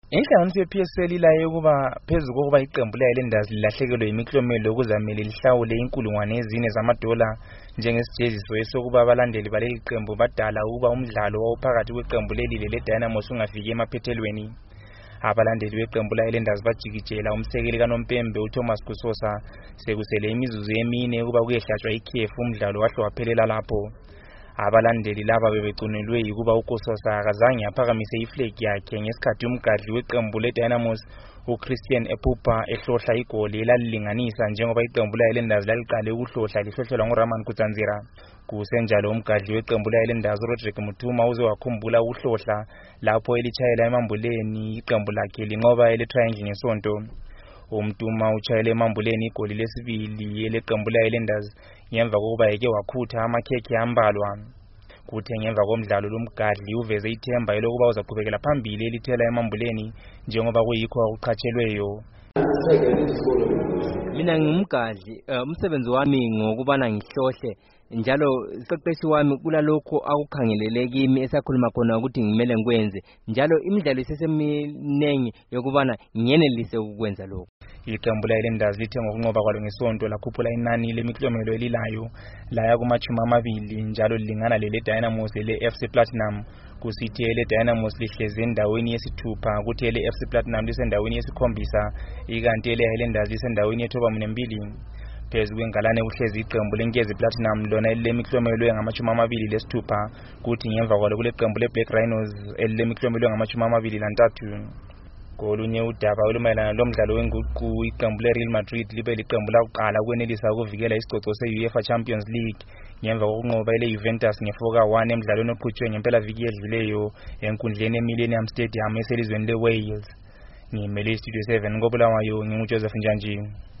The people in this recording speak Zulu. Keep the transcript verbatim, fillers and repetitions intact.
Inhlanganiso ye-P S L ilaye ukuba phezu kokuba iqembu layo lendazi lilahlekelwe yimiklomelo okuzamele lihlawule inkulungwane ezine zamadola njengesijeziso esokuba abalandeli baleli qembu badala ukuba umdlalo wawuphakathi kweqembu leli le-Dynamos ungafiki emaphethelweni. Abalandeli beqembu layo lendazi bajikijela umsekeli kaNompembe uThomas Kusosa sekusele imizuzu emine ukuba kuyehlatshwa ikhefu umdlalo wahle waphelela lapho. Abalandeli laba bebecunelwe ukuba uKusosa akazange aphakamise iflegi yakhe ngesikhathi umgadli weqembu le-Dynamos uChristian Epupa ehlohla igoli elalilinganisa njengoba iqembu layo lendazi laliqale ukuhlohla lihlohlelwa nguRaman Kutsanzira. Kusenjalo umgadli weqembu layo lendazi uRodrick Muthuma uze wakhumbula ukuhlohla lapho elitshayela emambuleni iqembu lakhe linqoba ele-Triangle ngesonto. Umtuma utshayele emambuleni igoli lesibili eleqembu layo lendazi ngemva kokuba eke wakhutha amakhekhe ambalwa. Kuthe ngemva komdlalo lomgadli uveze ithemba elokuba uzaqhubekela phambili elithela emambuleni njengoba kuyikho akuqhatshelweyo. Mina ngumgadli, umsebenzi wami ngokubana ngihlohle njalo isiqeqeshi wami kulalokho akukhangelele kimi esakhuluma khona ukuthi ngimele ngikwenze njalo imidlalo iseseminengi yokubana ngiyenelise ukwenza lokho. Iqembu layo lendazi lithe ngokunqoba kwalo ngesonto lakhuphula inani lemiklomelo elilayo laya kumachumi amabili njalo lilingana lele-Dynamos ele-F C Platinum. Kusithi ele-Dynamos lihlezi endaweni yesithupha kuthi ele-F C Platinum lisendaweni yesikhombisa ikanti ele-F C lendazi lisendaweni yethoba munembili. Phezu kwengalane kuhlezi iqembu leNkezi Platinum lona elilemiklomelo engamachumi amabili lesithupha kuthi ngemva kwalo kuleqembu le-Black Rhinos elilemiklomelo engamachumi amabili lantathu. Kolunye udaba olumayelana lomdlalo wenguqu iqembu le-Real Madrid libe liqembu lakuqala ukwenelisa ukuvikela isicoco se-UEFA Champions League ngemva kokunqoba ele-Juventus nge-four ka one emdlalweni oqhutshwe ngempelaviki edluleyo enkundleni eMillennium Stadium eselizweni le-Wales. Ngimele iStudio seven koBulawayo, nginguJoseph Njanji.